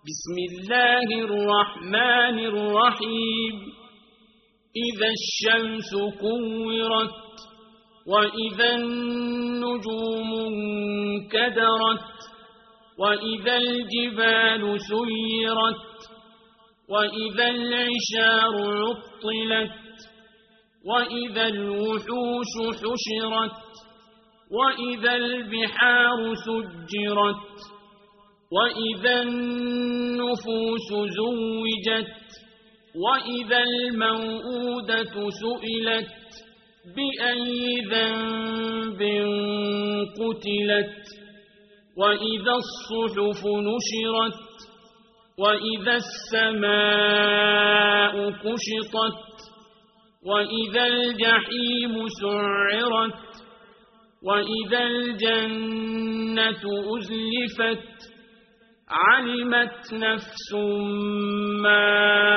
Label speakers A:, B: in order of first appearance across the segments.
A: بسم الله الرحمن الرحيم إذا الشمس كورت وإذا النجوم انكدرت وإذا الجبال سيرت وإذا العشار عطلت وإذا الوحوش حشرت وإذا البحار سجرت وإذا النفوس زوجت وإذا الموءودة سئلت بأي ذنب قتلت وإذا الصحف نشرت وإذا السماء كشطت وإذا الجحيم سعرت وإذا الجنة أزلفت علمت نفس ما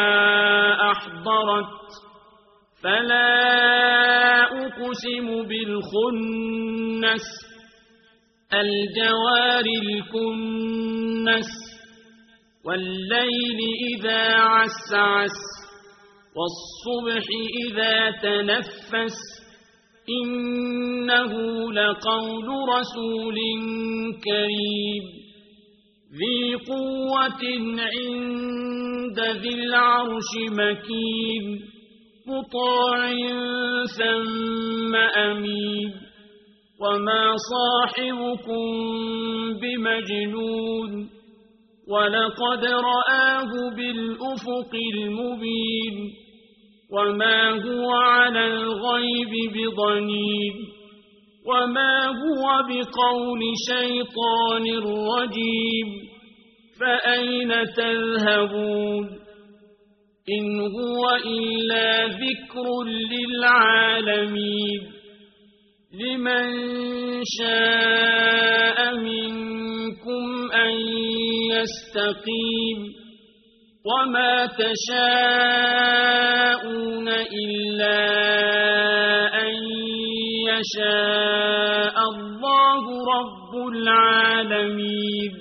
A: أحضرت فلا أقسم بالخنس الجوار الكنس والليل إذا عسعس والصبح إذا تنفس إنه لقول رسول كريم ذي قوة عند ذي العرش مكين مطاع ثم أمين وما صاحبكم بمجنون ولقد رآه بالأفق المبين وما هو على الغيب بضنين وما هو بقول شيطان رجيم فأين تذهبون إن هو إلا ذكر للعالمين لمن شاء منكم أن يستقيم وما تشاءون إلا أن يشاء الله رب العالمين.